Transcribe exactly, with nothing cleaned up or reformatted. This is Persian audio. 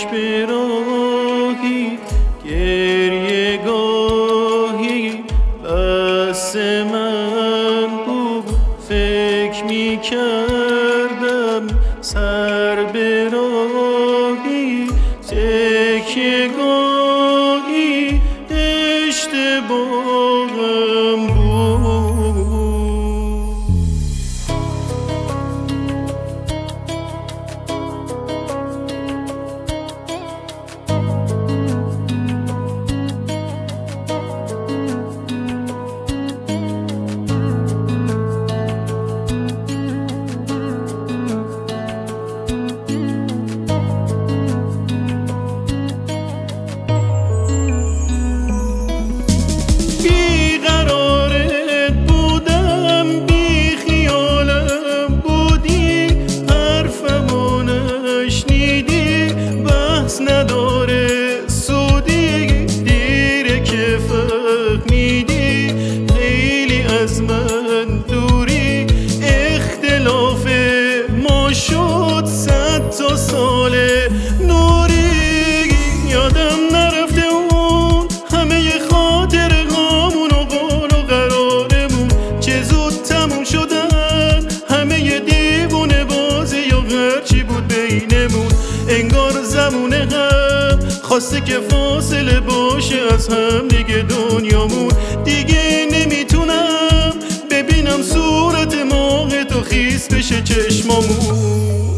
پیش به راهی گریه گاهی بس من بود فکر می کردم سر به راهی تکیه گاهی اشتباهم بود. نداره سودی دیره که فهمیدی خیلی از من دوری اختلاف ما شد صد تا سال نوری یادم نرفته اون همه خاطره هامون و قول و قرارمون چه زود تموم شدن همه دیوونه بازی یا هرچی بود بینمون انگار زمونه هم خواسته که فاصله باشه از هم دیگه دنیامون دیگه نمیتونم ببینم صورت ماه تو خیس بشه چشمامون.